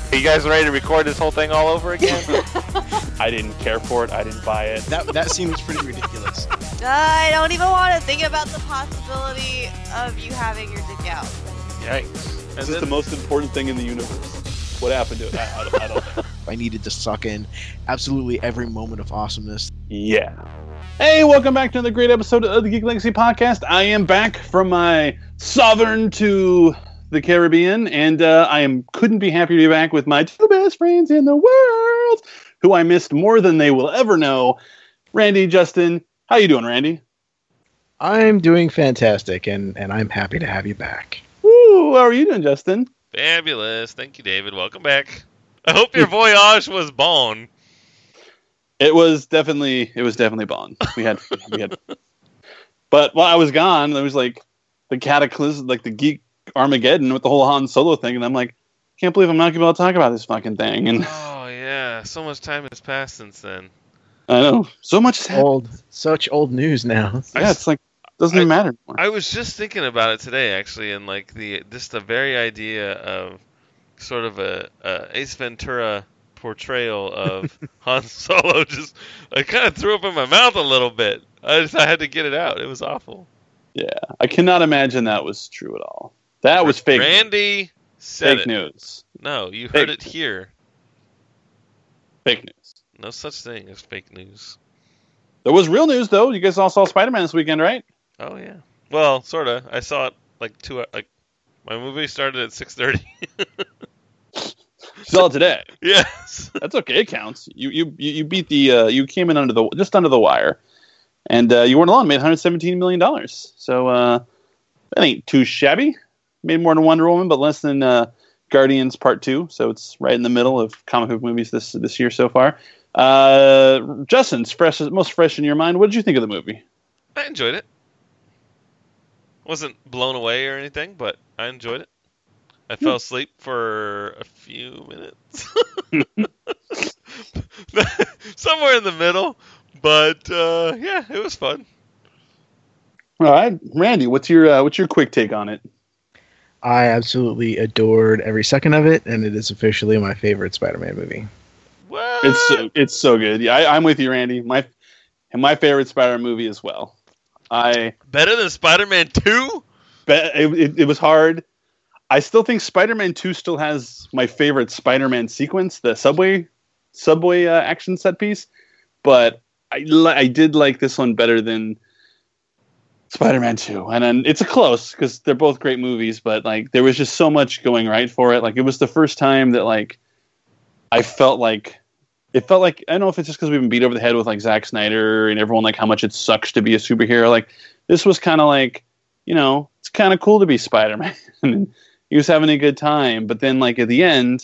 Are you guys ready to record this whole thing all over again? I didn't care for it. I didn't buy it. That seems pretty ridiculous. I don't even want to think about the possibility of you having your dick out. Yikes. This is the most important thing in the universe. What happened to it? I don't know. I needed to suck in absolutely every moment of awesomeness. Yeah. Hey, welcome back to another great episode of the Geek Legacy Podcast. I am back from my sovereign to the Caribbean, and couldn't be happier to be back with my two best friends in the world, who I missed more than they will ever know. Randy, Justin, how you doing, Randy? I'm doing fantastic, and I'm happy to have you back. Woo, how are you doing, Justin? Fabulous. Thank you, David. Welcome back. I hope your voyage was bon. It was definitely Bond. We had, but while I was gone, there was like the cataclysm, like the geek Armageddon with the whole Han Solo thing, and I'm like, can't believe I'm not going to be able to talk about this fucking thing. And oh yeah, so much time has passed since then. I know, so much has happened. Such old news now. Yeah, it's like doesn't even matter anymore. I was just thinking about it today, actually, and like the very idea of sort of a Ace Ventura portrayal of Han Solo I kind of threw up in my mouth a little bit. I had to get it out. It was awful. Yeah, I cannot imagine that was true at all. That was fake. Randy said fake news. No, you heard it here. Fake news. No such thing as fake news. There was real news though. You guys all saw Spider-Man this weekend, right? Oh yeah. Well, sorta. I saw it my movie started at 6:30. You saw it today. Yes. That's okay. It counts. You beat the you came in just under the wire, and you weren't alone. Made $117 million. So that ain't too shabby. Made more than Wonder Woman, but less than Guardians Part 2. So it's right in the middle of comic book movies this year so far. Justin's most fresh in your mind. What did you think of the movie? I enjoyed it. Wasn't blown away or anything, but I enjoyed it. I fell asleep for a few minutes. Somewhere in the middle. But yeah, it was fun. All right, Randy, what's your quick take on it? I absolutely adored every second of it, and it is officially my favorite Spider-Man movie. What? It's so good. Yeah, I'm with you, Randy. My favorite Spider-Man movie as well. Better than Spider-Man 2? It was hard. I still think Spider-Man 2 still has my favorite Spider-Man sequence, the subway action set piece. But I did like this one better than Spider-Man 2. And then it's a close because they're both great movies, but like there was just so much going right for it. Like it was the first time that like I felt like I don't know if it's just because we've been beat over the head with like Zack Snyder and everyone like how much it sucks to be a superhero. Like this was kind of like, it's kind of cool to be Spider-Man. And he was having a good time. But then like at the end,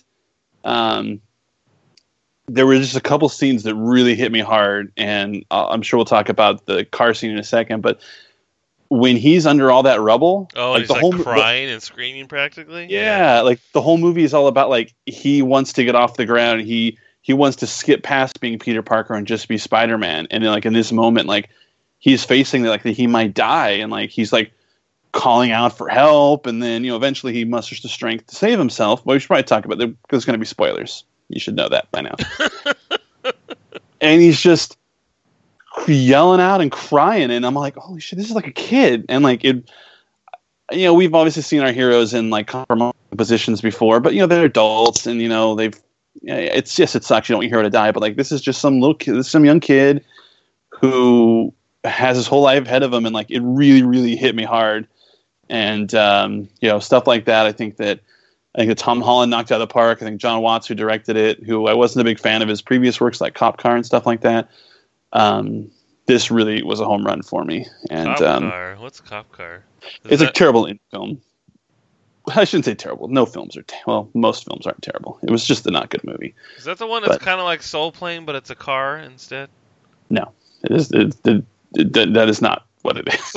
there were just a couple scenes that really hit me hard. And I'm sure we'll talk about the car scene in a second. But when he's under all that rubble, like he's like crying and screaming practically. Yeah, like the whole movie is all about like he wants to get off the ground. He wants to skip past being Peter Parker and just be Spider-Man. And then, like in this moment, like he's facing that he might die, and like he's like calling out for help, and then eventually he musters the strength to save himself. Well, we should probably talk about that. There's going to be spoilers. You should know that by now. And he's just yelling out and crying, and I'm like, holy shit, this is like a kid. And like it, we've obviously seen our heroes in like compromising positions before, but they're adults, and they've. It sucks. You don't want your hero to die, but like this is just some little kid, some young kid who has his whole life ahead of him, and like it really, really hit me hard. And stuff like that. I think that Tom Holland knocked it out of the park. I think John Watts, who directed it, who I wasn't a big fan of his previous works like Cop Car and stuff like that. This really was a home run for me. And Cop Car. What's Cop Car? It's a terrible indie film. I shouldn't say terrible. No films are most films aren't terrible. It was just a not good movie. Is that the one that's kind of like Soul Plane, but it's a car instead? No, it is. That is not what it is.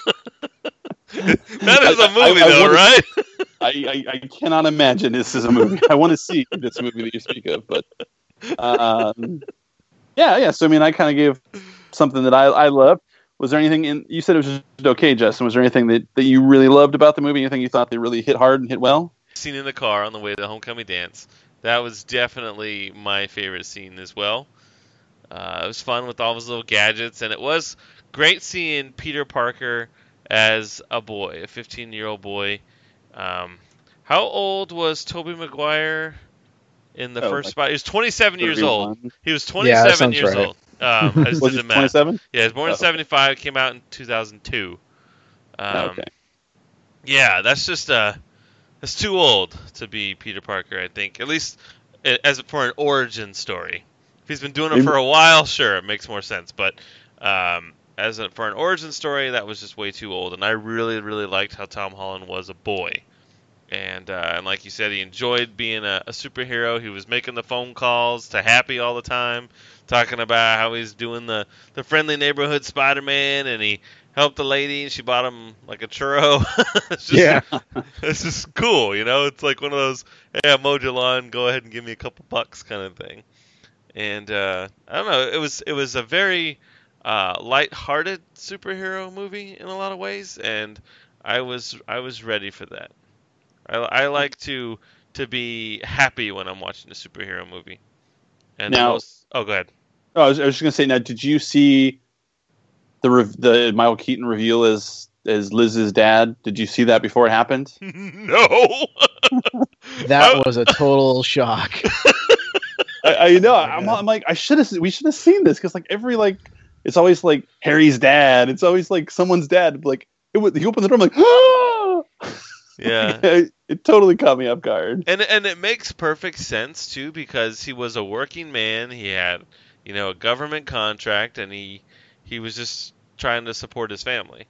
That is a movie, right? I cannot imagine this is a movie. I want to see this movie that you speak of, but yeah. So I mean, I kind of gave something that I loved. Was there anything you said it was just okay, Justin? Was there anything that you really loved about the movie? Anything you thought they really hit hard and hit well? Scene in the car on the way to the homecoming dance. That was definitely my favorite scene as well. It was fun with all his little gadgets, and it was great seeing Peter Parker as a boy, a 15-year-old boy. How old was Tobey Maguire in the first spot? He was 27 years old. He was 27 years old. I just Was did he the math. 27? Yeah, he was born in 75, came out in 2002. Okay. Yeah, that's just that's too old to be Peter Parker, I think. At least for an origin story. If he's been doing it for a while, sure, it makes more sense. But for an origin story, that was just way too old. And I really, really liked how Tom Holland was a boy. And like you said, he enjoyed being a superhero. He was making the phone calls to Happy all the time, talking about how he's doing the friendly neighborhood Spider-Man, and he helped the lady, and she bought him like a churro. It's just cool, you know. It's like one of those, hey, I'm mowed your lawn, go ahead and give me a couple bucks kind of thing. And I don't know, it was a very light-hearted superhero movie in a lot of ways, and I was ready for that. I like to be happy when I'm watching a superhero movie. And now, go ahead. Oh, I was just gonna say. Now, did you see the Michael Keaton reveal as Liz's dad? Did you see that before it happened? No. That was a total shock. I know. I'm like, we should have seen this, because like it's always like Harry's dad. It's always like someone's dad. Like he opened the door. I'm like, oh! Yeah. It totally caught me off guard. And it makes perfect sense too, because he was a working man. He had, a government contract, and he was just trying to support his family.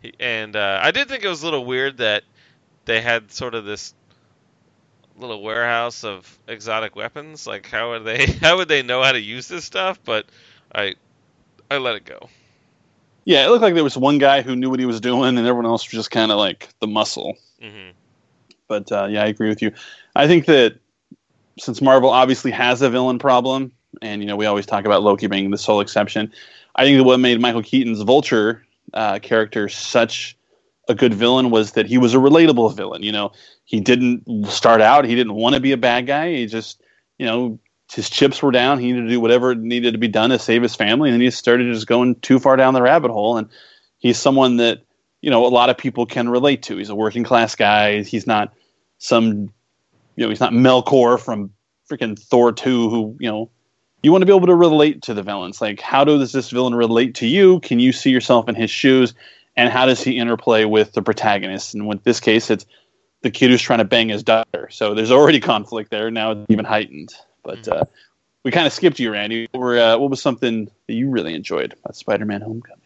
I did think it was a little weird that they had sort of this little warehouse of exotic weapons. Like, how would they know how to use this stuff? But I let it go. Yeah, it looked like there was one guy who knew what he was doing, and everyone else was just kind of like the muscle. Mm-hmm. But yeah, I agree with you. I think that since Marvel obviously has a villain problem, and we always talk about Loki being the sole exception, I think that what made Michael Keaton's Vulture character such a good villain was that he was a relatable villain. He didn't start out, he didn't want to be a bad guy. He just, his chips were down. He needed to do whatever needed to be done to save his family, and then he started just going too far down the rabbit hole. And he's someone that a lot of people can relate to. He's a working class guy. He's not some, he's not Melkor from freaking Thor 2, who you want to be able to relate to the villains. Like, how does this villain relate to you? Can you see yourself in his shoes? And how does he interplay with the protagonist? And in this case, it's the kid who's trying to bang his daughter. So there's already conflict there. Now it's even heightened. But we kind of skipped you, Randy. What was something that you really enjoyed about Spider-Man: Homecoming?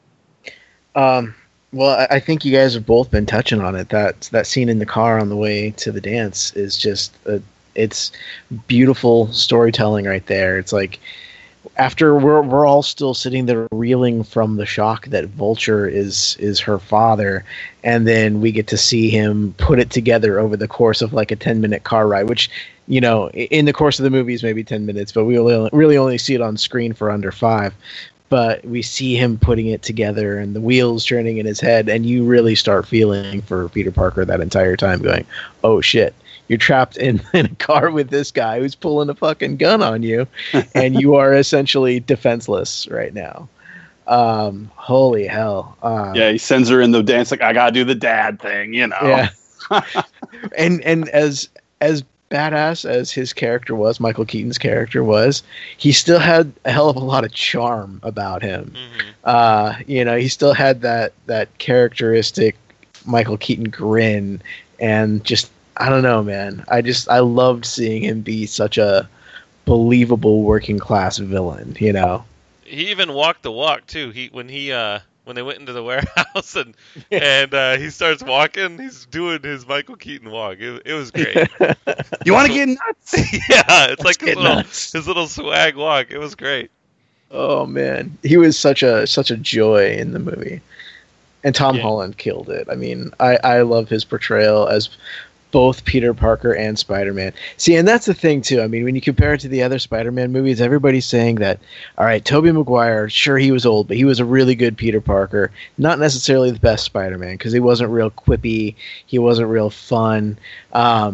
Well, I think you guys have both been touching on it. That scene in the car on the way to the dance is just it's beautiful storytelling right there. It's like, after we're all still sitting there reeling from the shock that Vulture is her father, and then we get to see him put it together over the course of like a 10-minute car ride, which, in the course of the movie is maybe 10 minutes, but we really only see it on screen for under 5. But we see him putting it together and the wheels turning in his head, and you really start feeling for Peter Parker that entire time, going, oh shit, you're trapped in a car with this guy who's pulling a fucking gun on you, and you are essentially defenseless right now. Holy hell. Yeah, he sends her in the dance like, I gotta do the dad thing, Yeah. and as badass as his character was, Michael Keaton's character was, he still had a hell of a lot of charm about him. Mm-hmm. He still had that characteristic Michael Keaton grin, and just, I don't know, man. I loved seeing him be such a believable working class villain, He even walked the walk too. When they went into the warehouse and he starts walking, he's doing his Michael Keaton walk. It was great. You want to get nuts? Yeah, it's like his little swag walk. It was great. Oh man, he was such a joy in the movie, and Tom Holland killed it. I mean, I love his portrayal as both Peter Parker and Spider-Man. See, and that's the thing too. I mean, when you compare it to the other Spider-Man movies, everybody's saying that, all right, Tobey Maguire, sure, he was old, but he was a really good Peter Parker. Not necessarily the best Spider-Man, because he wasn't real quippy. He wasn't real fun.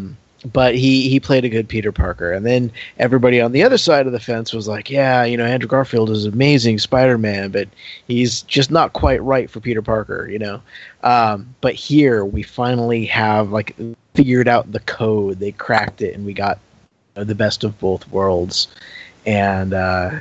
but he played a good Peter Parker. And then everybody on the other side of the fence was like, yeah, Andrew Garfield is amazing Spider-Man, but he's just not quite right for Peter Parker, But here we finally have figured out the code. They cracked it, and we got the best of both worlds. And I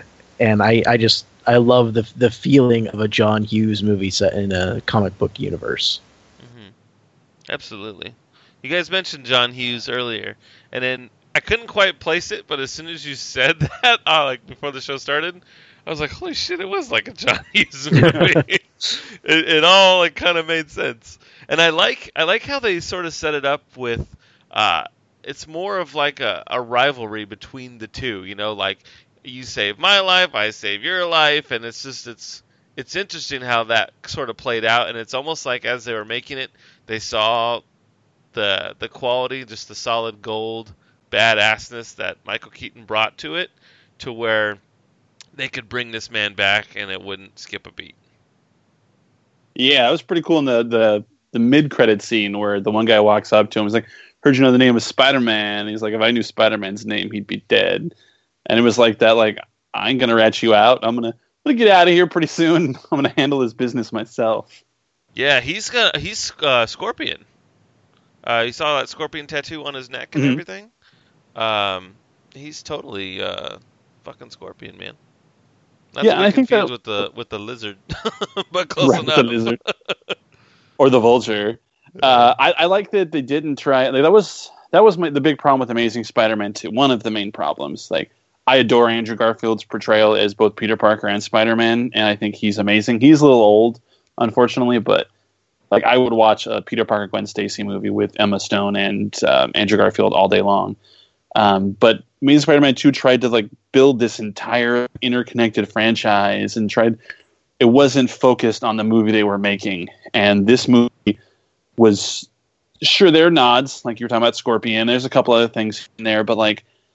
love the feeling of a John Hughes movie set in a comic book universe. Mm-hmm. Absolutely. You guys mentioned John Hughes earlier, and then I couldn't quite place it, but as soon as you said that, before the show started, I was like, holy shit, it was like a John Hughes movie. it all kind of made sense. And I like how they sort of set it up with, it's more of like a rivalry between the two, you save my life, I save your life, and it's interesting how that sort of played out, and it's almost like as they were making it, they saw the quality, just the solid gold badassness that Michael Keaton brought to it, to where they could bring this man back and it wouldn't skip a beat. Yeah, it was pretty cool in the mid-credit scene where the one guy walks up to him, he's like, heard you know the name of Spider-Man, and he's like, if I knew Spider-Man's name, he'd be dead. And it was like that, I ain't gonna rat you out, I'm gonna get out of here pretty soon, I'm gonna handle this business myself. Yeah, he's Scorpion. You saw that Scorpion tattoo on his neck and everything. He's totally fucking Scorpion, man. Not and I think that with the lizard, but close enough. The lizard or the vulture. I like that they didn't try. That was the big problem with Amazing Spider-Man 2. One of the main problems. I adore Andrew Garfield's portrayal as both Peter Parker and Spider-Man, and I think he's amazing. He's a little old, unfortunately, but I would watch a Peter Parker Gwen Stacy movie with Emma Stone and Andrew Garfield all day long. But Amazing Spider-Man 2 tried to build this entire interconnected franchise and it wasn't focused on the movie they were making. And this movie was, sure, there are nods, like you were talking about Scorpion. There's a couple other things in there, but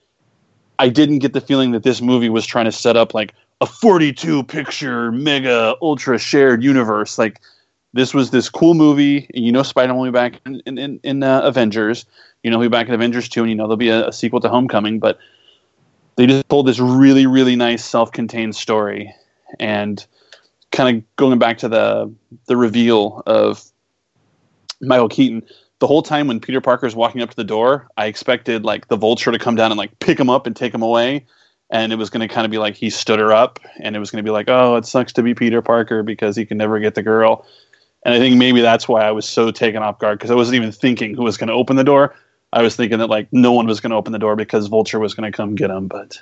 I didn't get the feeling that this movie was trying to set up a 42 picture mega ultra shared universe. This was this cool movie. Spider-Man will be back in Avengers. He'll be back in Avengers 2, and there'll be a sequel to Homecoming. But they just told this really, really nice self-contained story. And kind of going back to the reveal of Michael Keaton, the whole time when Peter Parker's walking up to the door, I expected the Vulture to come down and pick him up and take him away. And it was going to kind of be he stood her up, and it was going to be oh, it sucks to be Peter Parker because he can never get the girl. And I think maybe that's why I was so taken off guard, because I wasn't even thinking who was going to open the door. I was thinking that no one was going to open the door because Vulture was going to come get him. But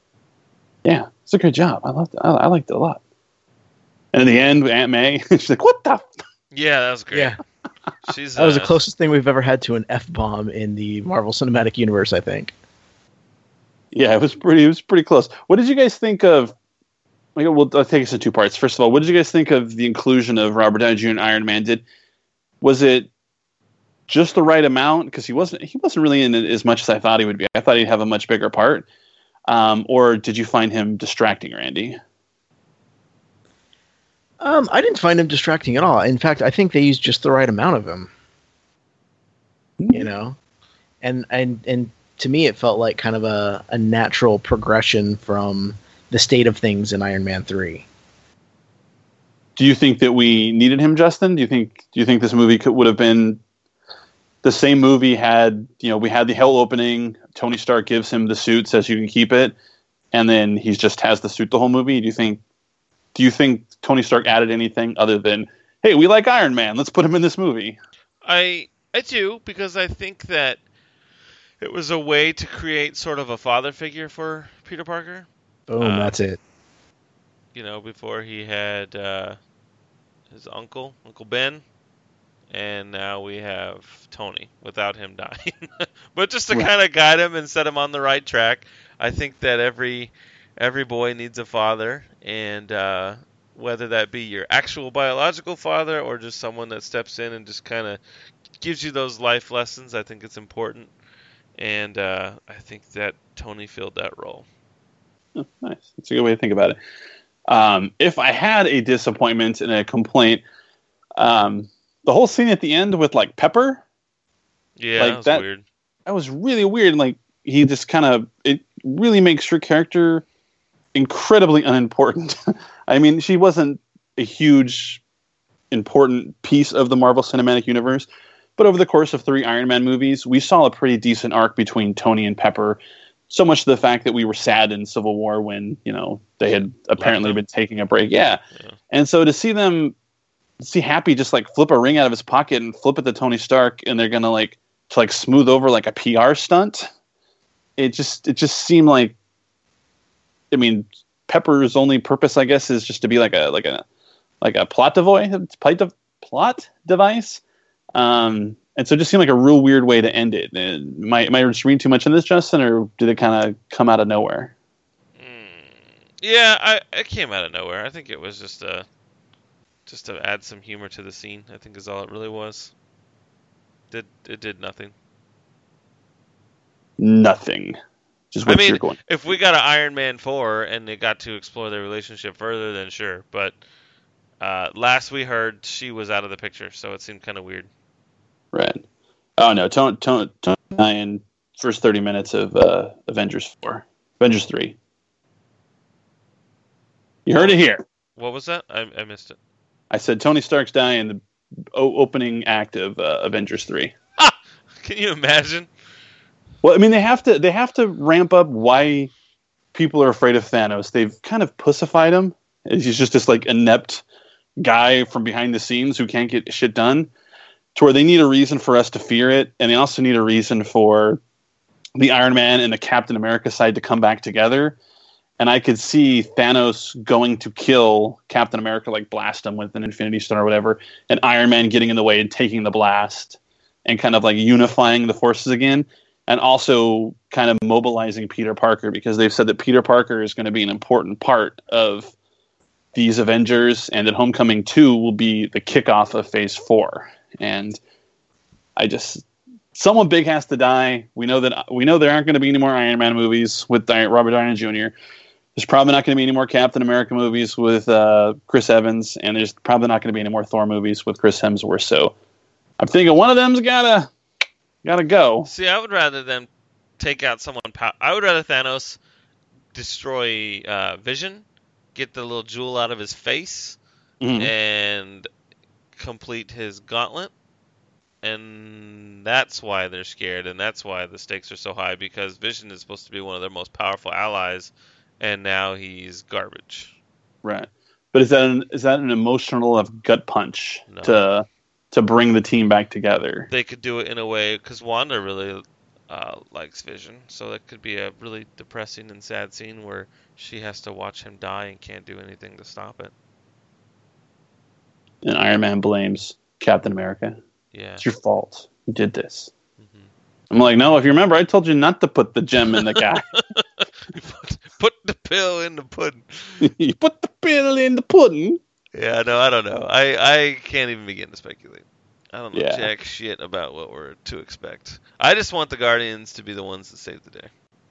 yeah, it's a good job. I liked it a lot. And in the end, with Aunt May, she's like, "What the?" Yeah, that was great. Yeah, that was the closest thing we've ever had to an F-bomb in the Marvel Cinematic Universe, I think. Yeah, it was pretty close. What did you guys think of? I'll take us in two parts. First of all, what did you guys think of the inclusion of Robert Downey Jr. and Iron Man? Was it just the right amount? Because he wasn't really in it as much as I thought he would be. I thought he'd have a much bigger part. Or did you find him distracting, Randy? I didn't find him distracting at all. In fact, I think they used just the right amount of him. And to me, it felt like kind of a natural progression from the state of things in Iron Man 3. Do you think that we needed him, Justin? Do you think this movie would have been the same movie had, we had the hell opening, Tony Stark gives him the suit, says you can keep it, and then he just has the suit the whole movie? Do you think Tony Stark added anything other than, hey, we like Iron Man, let's put him in this movie? I do, because I think that it was a way to create sort of a father figure for Peter Parker. Boom, that's it. Before he had his Uncle Ben, and now we have Tony without him dying. But just to kind of guide him and set him on the right track. I think that every boy needs a father, and whether that be your actual biological father or just someone that steps in and just kind of gives you those life lessons, I think it's important. And I think that Tony filled that role. Oh, nice. That's a good way to think about it. If I had a disappointment and a complaint, the whole scene at the end with Pepper, that was weird. was really weird. Like he just kind of it really makes her character incredibly unimportant. I mean, she wasn't a huge important piece of the Marvel Cinematic Universe, but over the course of 3 Iron Man movies, we saw a pretty decent arc between Tony and Pepper. So much to the fact that we were sad in Civil War when, you know, they had apparently been taking a break. Yeah. And so to see Happy just like flip a ring out of his pocket and flip it to Tony Stark, and they're going to smooth over like a PR stunt. It just seemed like, I mean, Pepper's only purpose, I guess, is just to be like a plot device. And so it just seemed like a real weird way to end it. Am I just reading too much in this, Justin, or did it kind of come out of nowhere? Yeah, it came out of nowhere. I think it was just to add some humor to the scene, I think is all it really was. It did nothing. Nothing. Just what you're going. If we got an Iron Man 4 and they got to explore their relationship further, then sure. But last we heard, she was out of the picture, so it seemed kind of weird. Right. Oh no, Tony in first 30 minutes of Avengers 3. You heard it here. What was that? I missed it. I said Tony Stark's dying in the opening act of Avengers 3. Can you imagine? Well, I mean, they have to ramp up why people are afraid of Thanos. They've kind of pussified him. He's just this like inept guy from behind the scenes who can't get shit done. To where they need a reason for us to fear it, and they also need a reason for the Iron Man and the Captain America side to come back together. And I could see Thanos going to kill Captain America, like blast him with an Infinity Stone or whatever, and Iron Man getting in the way and taking the blast and kind of like unifying the forces again, and also kind of mobilizing Peter Parker, because they've said that Peter Parker is going to be an important part of these Avengers, and that Homecoming 2 will be the kickoff of Phase 4. And someone big has to die. We know there aren't going to be any more Iron Man movies with Robert Downey Jr. There's probably not going to be any more Captain America movies with Chris Evans, and there's probably not going to be any more Thor movies with Chris Hemsworth. So I'm thinking one of them's gotta go. See, I would rather them take out someone. I would rather Thanos destroy Vision, get the little jewel out of his face, and complete his gauntlet. And that's why they're scared, and that's why the stakes are so high, because Vision is supposed to be one of their most powerful allies, and now he's garbage. Right. But is that an emotional enough gut punch to bring the team back together? They could do it in a way, because Wanda really likes Vision, so that could be a really depressing and sad scene where she has to watch him die and can't do anything to stop it. And Iron Man blames Captain America. Yeah. It's your fault. You did this. Mm-hmm. I'm like, no, if you remember, I told you not to put the gem in the guy. Put the pill in the pudding. You put the pill in the pudding. Yeah, no, I don't know. I can't even begin to speculate. I don't know jack shit about what we're to expect. I just want the Guardians to be the ones that save the day.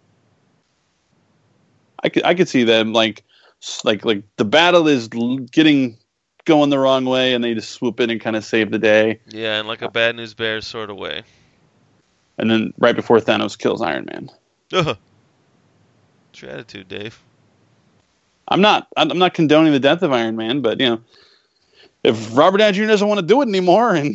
I could see them like the battle is going the wrong way, and they just swoop in and kind of save the day. Yeah, in like a Bad News Bears sort of way. And then right before Thanos kills Iron Man. What's your attitude, Dave? I'm not condoning the death of Iron Man, but if Robert Downey Jr. doesn't want to do it anymore, and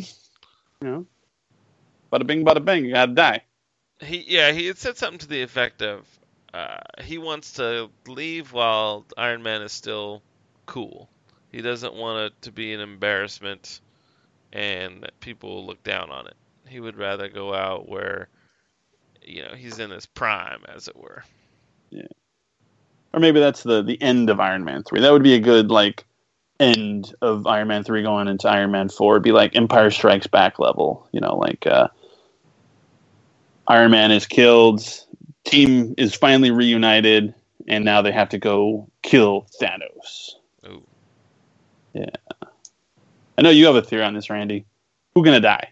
bada bing, bada bang, you gotta die. He had said something to the effect of he wants to leave while Iron Man is still cool. He doesn't want it to be an embarrassment and that people look down on it. He would rather go out where, he's in his prime, as it were. Yeah. Or maybe that's the end of Iron Man 3. That would be a good, end of Iron Man 3 going into Iron Man 4. It'd be like Empire Strikes Back level. Iron Man is killed, team is finally reunited, and now they have to go kill Thanos. Ooh. Yeah. I know you have a theory on this, Randy. Who's going to die?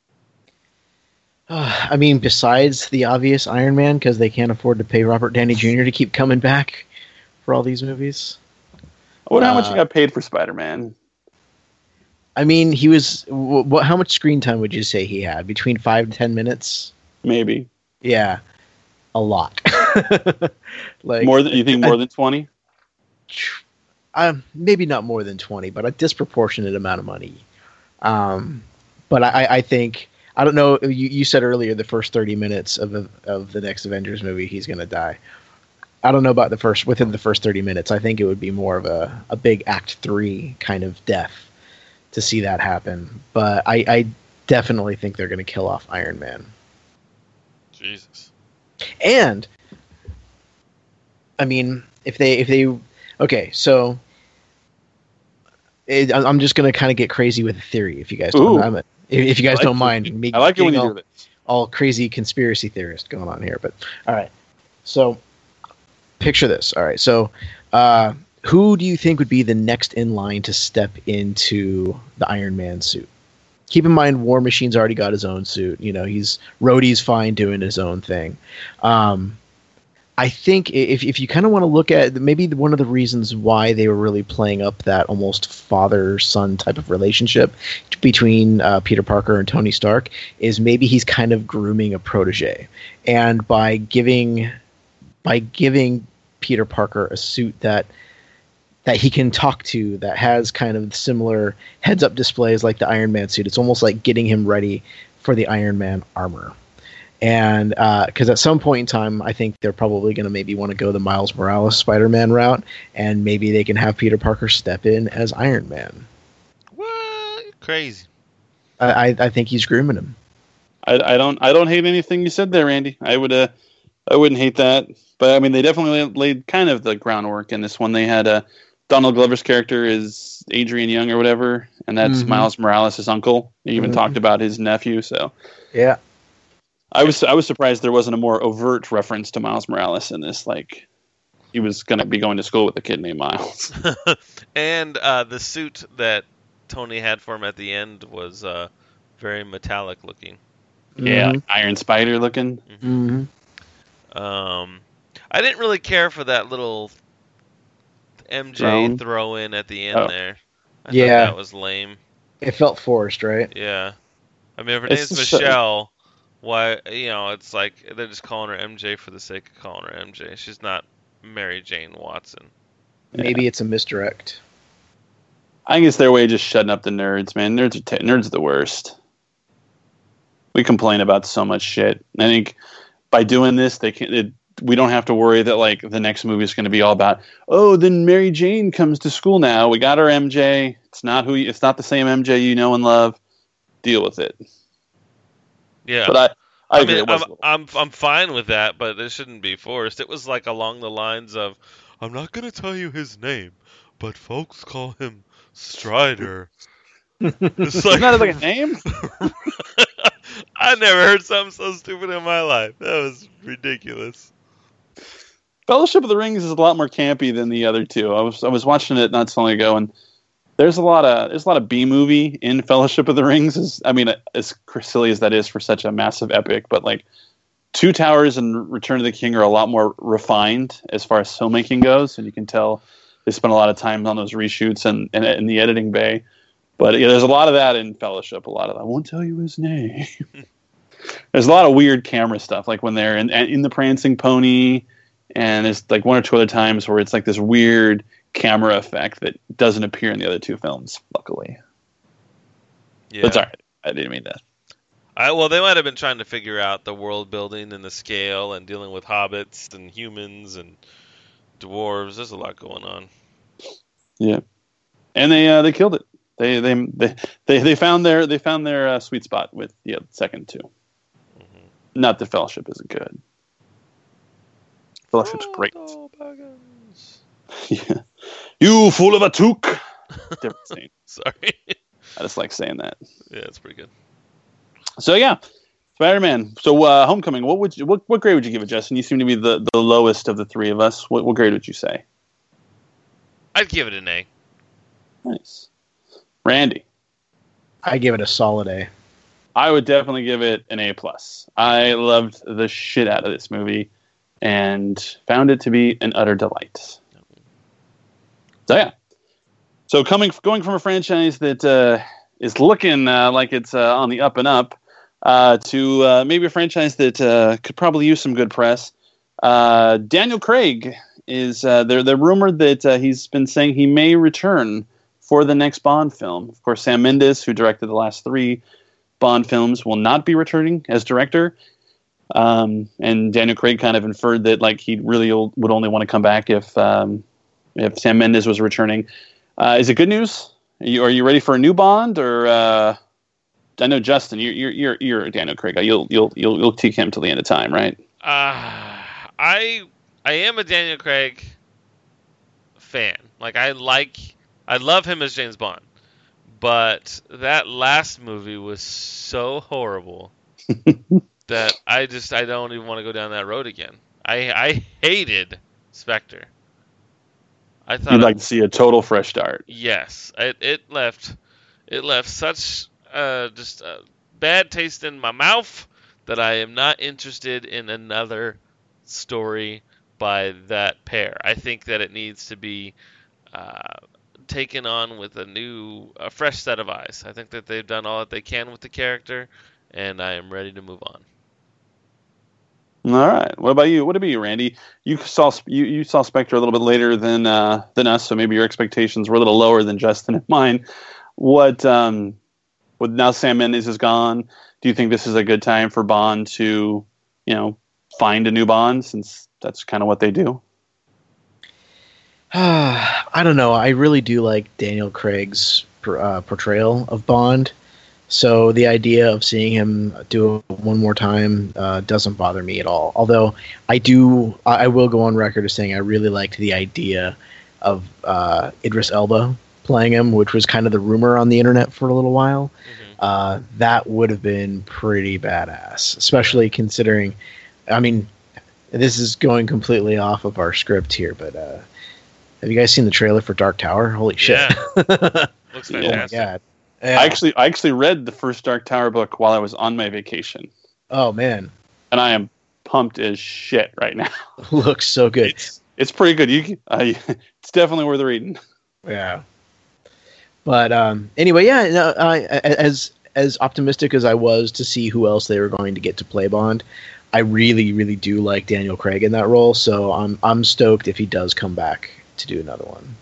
I mean, besides the obvious Iron Man, because they can't afford to pay Robert Downey Jr. to keep coming back for all these movies. I wonder how much he got paid for Spider-Man. I mean, he was... how much screen time would you say he had? Between 5 to 10 minutes? Maybe. Yeah, a lot. Like More than you think? More than 20? Maybe not more than 20, but a disproportionate amount of money. But I think I don't know. You said earlier the first 30 minutes of the next Avengers movie, he's going to die. I don't know about within the first 30 minutes. I think it would be more of a big Act 3 kind of death to see that happen. But I definitely think they're going to kill off Iron Man. Jesus. And I mean, if they okay, so I'm just going to kind of get crazy with a theory. If you guys don't, if you guys don't mind, I like it when you do this. All crazy conspiracy theorist going on here. But all right, so picture this. All right, so who do you think would be the next in line to step into the Iron Man suit? Keep in mind, War Machine's already got his own suit. You know, Rhodey's fine doing his own thing. I think if you kind of want to look at maybe one of the reasons why they were really playing up that almost father-son type of relationship between Peter Parker and Tony Stark is maybe he's kind of grooming a protege, and by giving Peter Parker a suit that he can talk to, that has kind of similar heads-up displays like the Iron Man suit, it's almost like getting him ready for the Iron Man armor. And because at some point in time, I think they're probably going to maybe want to go the Miles Morales Spider-Man route, and maybe they can have Peter Parker step in as Iron Man. What? Crazy. I think he's grooming him. I don't hate anything you said there, Randy. I wouldn't hate that. But I mean, they definitely laid kind of the groundwork in this one. They had Donald Glover's character is Adrian Young or whatever, and that's Miles Morales' uncle. They even talked about his nephew. So yeah. I was surprised there wasn't a more overt reference to Miles Morales in this. Like, he was going to be going to school with a kid named Miles. And the suit that Tony had for him at the end was very metallic looking. Yeah, like Iron Spider looking. I didn't really care for that little MJ throw in at the end there. I thought that was lame. It felt forced, right? Yeah. I mean, if her name's Michelle... Why, it's like they're just calling her MJ for the sake of calling her MJ. She's not Mary Jane Watson. Maybe it's a misdirect. I think it's their way of just shutting up the nerds, man. Nerds are the worst. We complain about so much shit. I think by doing this, we don't have to worry that like the next movie is going to be all about, oh, then Mary Jane comes to school now. We got our MJ. It's not the same MJ you know and love. Deal with it. Yeah, but I agree. mean, I'm fine with that, but it shouldn't be forced. It was like along the lines of, I'm not gonna tell you his name, but folks call him Strider. It's like, isn't that like a name? I never heard something so stupid in my life. That was ridiculous. Fellowship of the Rings is a lot more campy than the other two. I was watching it not so long ago, and there's a lot of B movie in Fellowship of the Rings. As silly as that is for such a massive epic, but like Two Towers and Return of the King are a lot more refined as far as filmmaking goes, and you can tell they spent a lot of time on those reshoots and in the editing bay. But yeah, there's a lot of that in Fellowship. A lot of I won't tell you his name. There's a lot of weird camera stuff, like when they're in the Prancing Pony, and there's like one or two other times where it's like this weird camera effect that doesn't appear in the other two films, luckily. Yeah. But sorry, I didn't mean that. Well, they might have been trying to figure out the world building and the scale and dealing with hobbits and humans and dwarves. There's a lot going on. Yeah, and they killed it. They found their sweet spot with the second two. Not that Fellowship isn't good. Fellowship's great. Yeah. You fool of a toque. Different scene. Sorry. I just like saying that. Yeah, it's pretty good. So yeah, Spider-Man. So Homecoming. What grade would you give it, Justin? You seem to be the lowest of the three of us. What grade would you say? I'd give it an A. Nice. Randy. I give it a solid A. I would definitely give it an A+. I loved the shit out of this movie and found it to be an utter delight. So yeah. So going from a franchise that is looking like it's on the up and up, to maybe a franchise that could probably use some good press. Daniel Craig is they're rumored that he's been saying he may return for the next Bond film. Of course, Sam Mendes, who directed the last 3 Bond films, will not be returning as director. And Daniel Craig kind of inferred that like he really would only want to come back if Sam Mendes was returning. Is it good news? Are you ready for a new Bond? Or I know Justin, you're Daniel Craig. You'll take him till the end of time, right? I am a Daniel Craig fan. Like I love him as James Bond, but that last movie was so horrible that I don't even want to go down that road again. I hated Spectre. I thought you'd like to see a total fresh start. Yes, it left such just a bad taste in my mouth that I am not interested in another story by that pair. I think that it needs to be taken on with a fresh set of eyes. I think that they've done all that they can with the character, and I am ready to move on. All right. What about you? What about you, Randy? You saw Spectre a little bit later than us, so maybe your expectations were a little lower than Justin and mine. What with now Sam Mendes is gone, do you think this is a good time for Bond to, find a new Bond, since that's kind of what they do? I don't know. I really do like Daniel Craig's portrayal of Bond. So the idea of seeing him do it one more time doesn't bother me at all. Although I will go on record as saying I really liked the idea of Idris Elba playing him, which was kind of the rumor on the internet for a little while. Mm-hmm. That would have been pretty badass, especially considering, I mean, this is going completely off of our script here, but have you guys seen the trailer for Dark Tower? Holy shit. Yeah. Looks fantastic. Oh my God. Yeah. I actually read the first Dark Tower book while I was on my vacation. Oh man. And I am pumped as shit right now. Looks so good. It's pretty good. It's definitely worth reading. Yeah. But anyway, yeah. No, as optimistic as I was to see who else they were going to get to play Bond, I really, really do like Daniel Craig in that role. So I'm stoked if he does come back to do another one.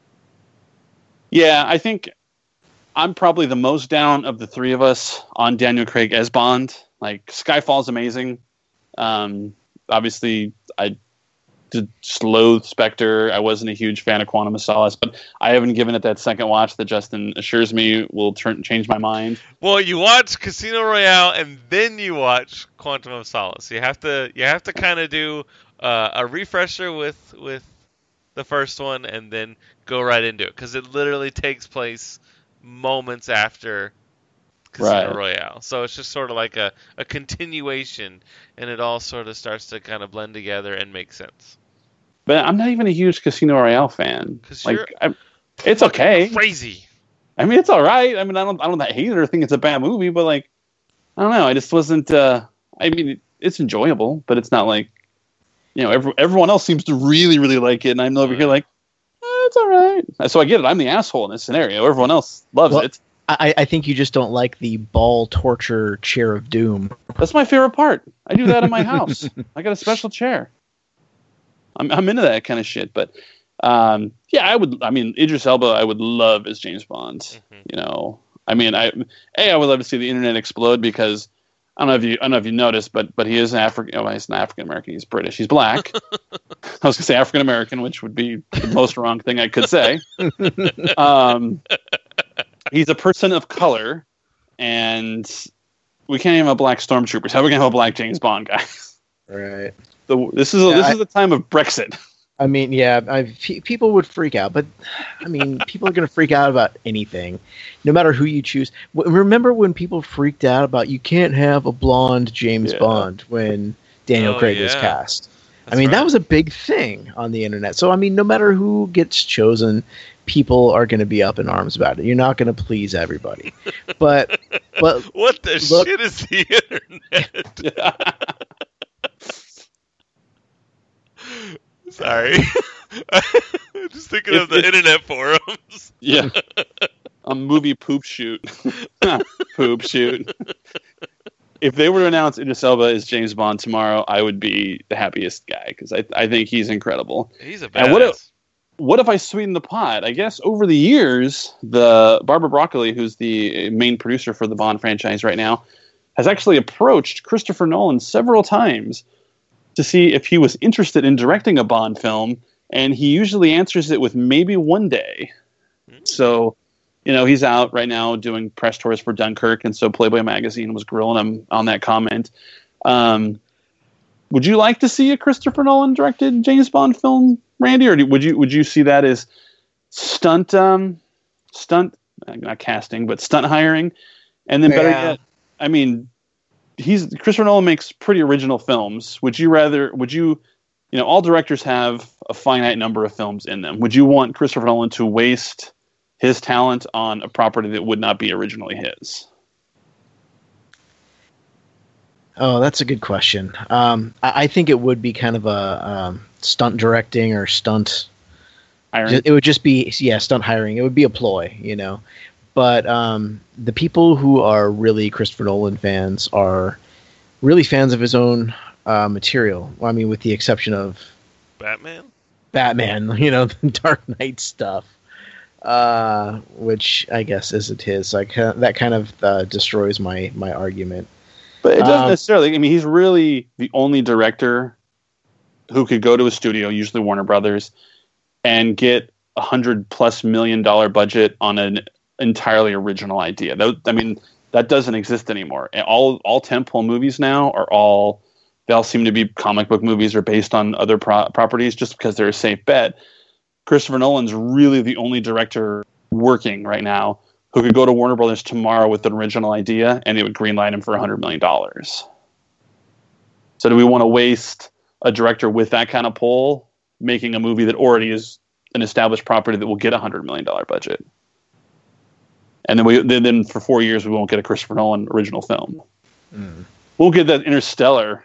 Yeah, I think I'm probably the most down of the 3 of us on Daniel Craig as Bond. Like, Skyfall's amazing. Obviously, I did loathe Spectre. I wasn't a huge fan of Quantum of Solace, but I haven't given it that second watch that Justin assures me will change my mind. Well, you watch Casino Royale and then you watch Quantum of Solace. You have to kind of do a refresher with the first one and then go right into it, because it literally takes place moments after Casino Royale. So it's just sort of like a continuation, and it all sort of starts to kind of blend together and make sense. But I'm not even a huge Casino Royale fan. It's okay. Crazy. I mean, it's all right. I mean, I don't hate it or think it's a bad movie, but like, I don't know. I just wasn't. I mean, it's enjoyable, but it's not like, everyone else seems to really, really like it, and I'm over here like, it's all right. So I get it. I'm the asshole in this scenario. Everyone else loves it. I think you just don't like the ball torture chair of doom. That's my favorite part. I do that in my house. I got a special chair. I'm into that kind of shit. But yeah, Idris Elba, I would love as James Bond. Mm-hmm. I mean, I would love to see the internet explode, because I don't know if you noticed, but he is an African. Oh, he's not African American. He's British. He's black. I was gonna say African American, which would be the most wrong thing I could say. He's a person of color, and we can't even have black stormtroopers. How are we gonna have a black James Bond, guys? Right. This is the time of Brexit. I mean, yeah, people would freak out, but I mean, people are going to freak out about anything, no matter who you choose. Remember when people freaked out about you can't have a blonde James Bond when Daniel Craig was cast? That was a big thing on the internet. So, I mean, no matter who gets chosen, people are going to be up in arms about it. You're not going to please everybody. But what the shit is the internet? Sorry. Just thinking of the internet forums. Yeah. A movie poop shoot. Poop shoot. if they were to announce Idris Elba as James Bond tomorrow, I would be the happiest guy because I think he's incredible. He's a And badass. what if I sweeten the pot? I guess over the years, the Barbara Broccoli, who's the main producer for the Bond franchise right now, has actually approached Christopher Nolan several times to see if he was interested in directing a Bond film, and he usually answers it with maybe one day. So, he's out right now doing press tours for Dunkirk, and so Playboy magazine was grilling him on that comment. Would you like to see a Christopher Nolan directed James Bond film, Randy, or would you see that as stunt not casting, but stunt hiring? And then better yet, I mean, Christopher Nolan makes pretty original films. Would you, all directors have a finite number of films in them. Would you want Christopher Nolan to waste his talent on a property that would not be originally his? Oh, that's a good question. I think it would be kind of a stunt directing or stunt Hiring? It would just be, stunt hiring. It would be a ploy, But the people who are really Christopher Nolan fans are really fans of his own material. I mean, with the exception of Batman, the Dark Knight stuff, which I guess isn't his. That kind of destroys my argument. But it doesn't necessarily. I mean, he's really the only director who could go to a studio, usually Warner Brothers, and get $100+ million budget on an entirely original idea. That doesn't exist anymore. All tentpole movies now they all seem to be comic book movies or based on other properties just because they're a safe bet. Christopher Nolan's really the only director working right now who could go to Warner Brothers tomorrow with an original idea and they would greenlight him for $100 million. So do we want to waste a director with that kind of pull making a movie that already is an established property that will get a $100 million budget? And then for 4 years we won't get a Christopher Nolan original film. We'll get that Interstellar.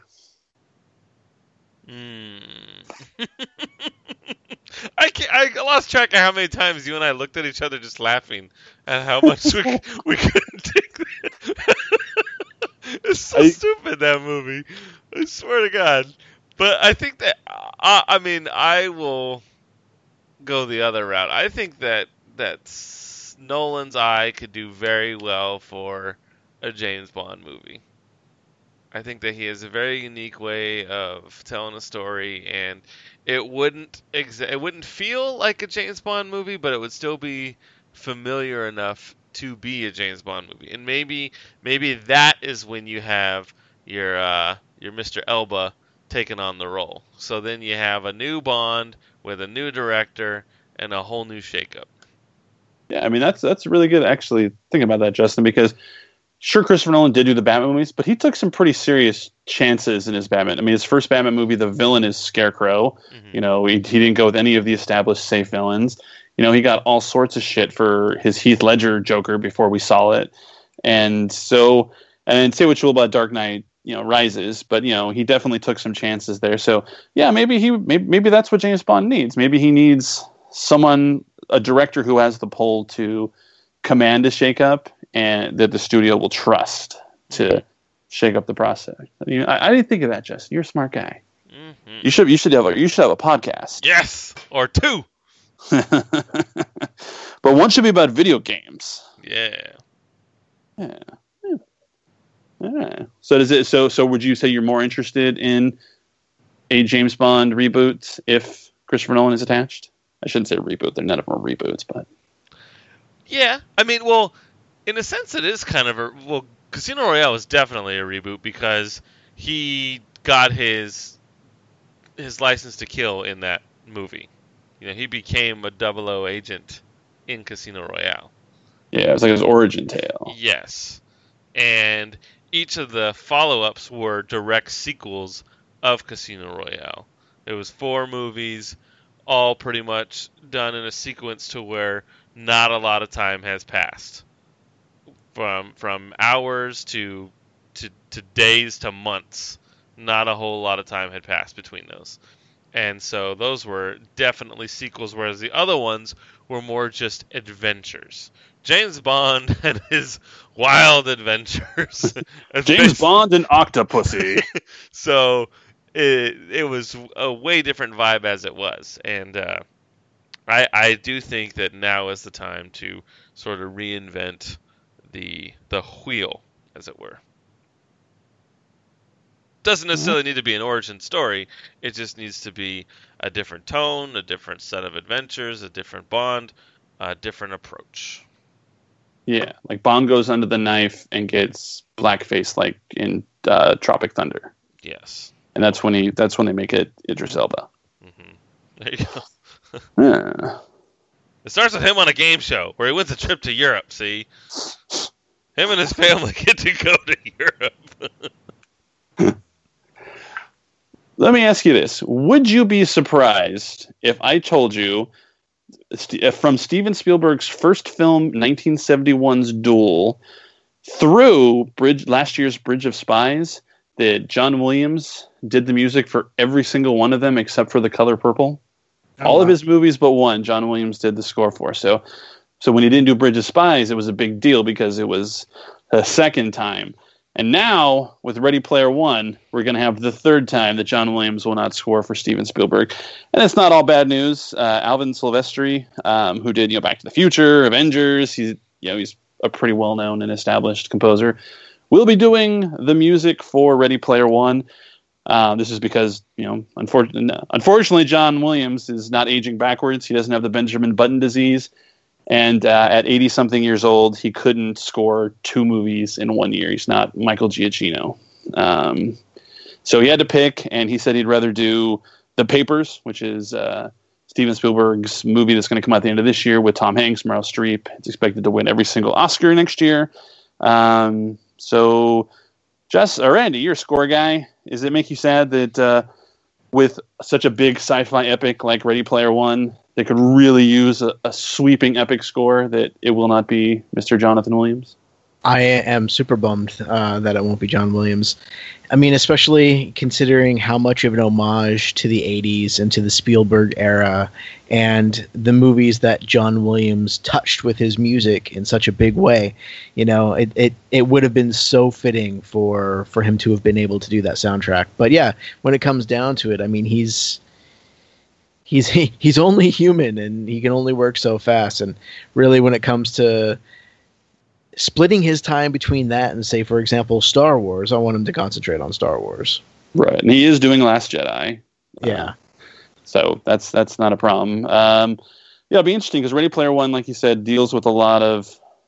I lost track of how many times you and I looked at each other just laughing at how much we couldn't take that. It's so stupid, that movie. I swear to God. But I think that I will go the other route. I think that Nolan's eye could do very well for a James Bond movie. I think that he has a very unique way of telling a story, and it wouldn't feel like a James Bond movie, but it would still be familiar enough to be a James Bond movie. And maybe that is when you have your Mr. Elba taking on the role. So then you have a new Bond with a new director and a whole new shakeup. Yeah, I mean that's really good actually thinking about that, Justin, because sure, Christopher Nolan did do the Batman movies, but he took some pretty serious chances in his Batman. I mean, his first Batman movie, the villain is Scarecrow. Mm-hmm. He didn't go with any of the established safe villains. He got all sorts of shit for his Heath Ledger Joker before we saw it. And say what you will about Dark Knight, Rises, but he definitely took some chances there. So yeah, maybe that's what James Bond needs. Maybe he needs a director who has the pull to command a shakeup and that the studio will trust to shake up the process. I didn't think of that, Justin. You're a smart guy. Mm-hmm. You should have a podcast. Yes, or two. But one should be about video games. Yeah. So would you say you're more interested in a James Bond reboot if Christopher Nolan is attached? I shouldn't say reboot. None of them are reboots, but yeah. I mean, well, in a sense, it is kind of Casino Royale is definitely a reboot because he got his license to kill in that movie. He became a 00 agent in Casino Royale. Yeah, it was like his origin tale. Yes. And each of the follow-ups were direct sequels of Casino Royale. It was 4 movies, all pretty much done in a sequence to where not a lot of time has passed. From hours to days to months, not a whole lot of time had passed between those. And so those were definitely sequels, whereas the other ones were more just adventures. James Bond and his wild adventures. James Bond and Octopussy. So it was a way different vibe as it was. And I do think that now is the time to sort of reinvent the wheel, as it were. Doesn't necessarily need to be an origin story. It just needs to be a different tone, a different set of adventures, a different Bond, a different approach. Yeah, like Bond goes under the knife and gets blackface like in Tropic Thunder. Yes. And that's when they make it Idris Elba. Mm-hmm. There you go. Yeah. It starts with him on a game show where he wins a trip to Europe, see? Him and his family get to go to Europe. Let me ask you this. Would you be surprised if I told you from Steven Spielberg's first film, 1971's Duel, through last year's Bridge of Spies, that John Williams did the music for every single one of them except for The Color Purple? All of his movies but one, John Williams did the score for. So when he didn't do Bridge of Spies, it was a big deal because it was a second time. And now, with Ready Player One, we're going to have the third time that John Williams will not score for Steven Spielberg. And it's not all bad news. Alvin Silvestri, who did Back to the Future, Avengers, he's a pretty well-known and established composer, will be doing the music for Ready Player One. This is because, unfortunately, John Williams is not aging backwards. He doesn't have the Benjamin Button disease. And at 80-something years old, he couldn't score 2 movies in 1 year. He's not Michael Giacchino. So he had to pick, and he said he'd rather do The Papers, which is Steven Spielberg's movie that's going to come out at the end of this year with Tom Hanks, Meryl Streep. It's expected to win every single Oscar next year. So, Jess, or Randy, you're a score guy. Does it make you sad that with such a big sci-fi epic like Ready Player One, they could really use a sweeping epic score, that it will not be Mr. Jonathan Williams? I am super bummed that it won't be John Williams. I mean, especially considering how much of an homage to the 80s and to the Spielberg era and the movies that John Williams touched with his music in such a big way. It would have been so fitting for him to have been able to do that soundtrack. But yeah, when it comes down to it, I mean, he's only human and he can only work so fast. And really, when it comes to splitting his time between that and, say, for example, Star Wars, I want him to concentrate on Star Wars. Right, and he is doing Last Jedi. Yeah. So that's not a problem. It'll be interesting because Ready Player One, like you said, deals with a lot of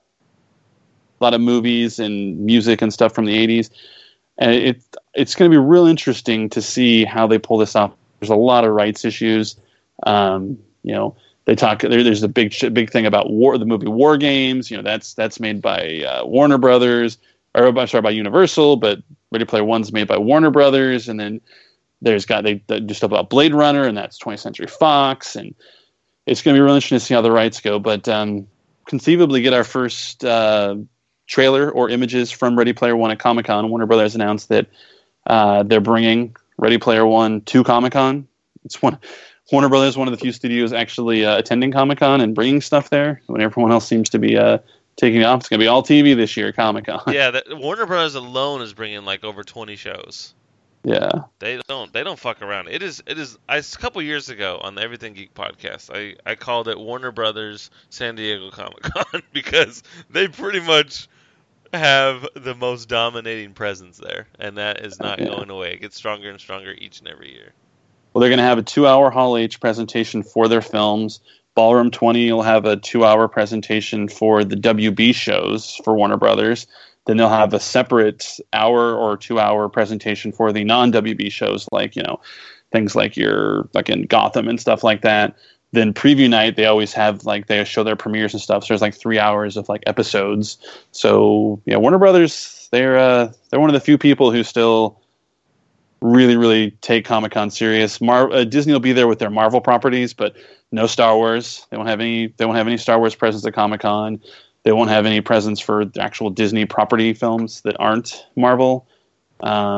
movies and music and stuff from the 80s. And it's going to be real interesting to see how they pull this off. There's a lot of rights issues. They talk. There's a big thing about the movie War Games. That's made by Warner Brothers, or I'm sorry, by Universal. But Ready Player One's made by Warner Brothers, and then they do stuff about Blade Runner, and that's 20th Century Fox. And it's going to be really interesting to see how the rights go. But conceivably, get our first trailer or images from Ready Player One at Comic-Con. Warner Brothers announced that they're bringing Ready Player One to Comic-Con. Warner Brothers, one of the few studios actually attending Comic-Con and bringing stuff there, when everyone else seems to be taking off. It's going to be all TV this year at Comic-Con. Yeah, Warner Brothers alone is bringing like over 20 shows. Yeah, they don't fuck around. It is. A couple years ago on the Everything Geek podcast, I called it Warner Brothers San Diego Comic-Con because they pretty much have the most dominating presence there, and that is not going away. It gets stronger and stronger each and every year. Well, they're going to have a 2-hour Hall H presentation for their films. Ballroom 20 will have a 2-hour presentation for the WB shows for Warner Brothers. Then they'll have a separate hour or 2-hour presentation for the non-WB shows, like, things like in Gotham and stuff like that. Then preview night, they always have, they show their premieres and stuff. So there's 3 hours of episodes. So yeah, Warner Brothers, they're one of the few people who still really, really take Comic-Con serious. Disney will be there with their Marvel properties, but no Star Wars. They won't have any Star Wars presence at Comic-Con. They won't have any presence for the actual Disney property films that aren't Marvel.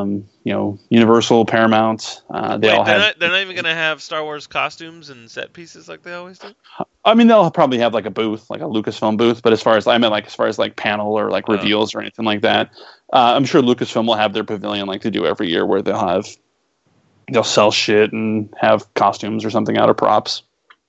Universal, Paramount. They all have. They're not even gonna have Star Wars costumes and set pieces like they always do. I mean, they'll probably have like a booth, like a Lucasfilm booth. But as far as panel or like reveals or anything like that, I'm sure Lucasfilm will have their pavilion like they do every year, where they'll sell shit and have costumes or something out of props.